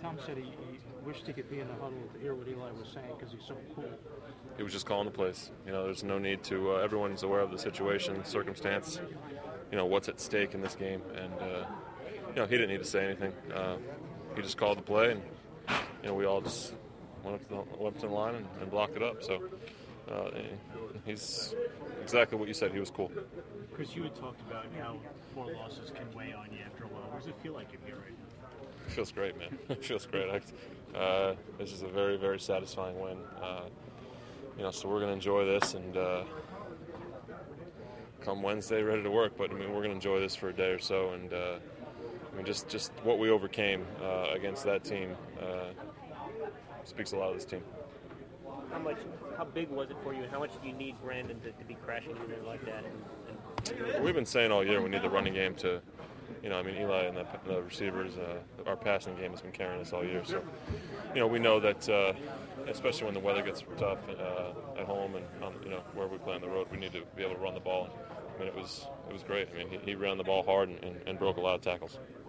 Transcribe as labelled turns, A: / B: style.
A: Tom said he wished he could be in the huddle to hear what Eli was saying because he's so cool.
B: He was just calling the plays. There's no need to. Everyone's aware of the situation, circumstance. What's at stake in this game, and he didn't need to say anything. He just called the play, and we all just went up to the line and blocked it up. So he's exactly what you said. He was cool.
C: Chris, you had talked about how 4 losses can weigh on you after a while. What does it feel like in here right now?
B: It feels great, man. It feels great. This is a very, very satisfying win. So we're going to enjoy this and come Wednesday ready to work. But, we're going to enjoy this for a day or so. And, just what we overcame against that team speaks a lot of this team.
D: How big was it for you, and how much do you need Brandon to be crashing you there like that?
B: We've been saying all year we need the running game to, Eli and the receivers, our passing game has been carrying us all year. So, we know that, especially when the weather gets tough at home and where we play on the road, we need to be able to run the ball. It was great. He ran the ball hard and broke a lot of tackles.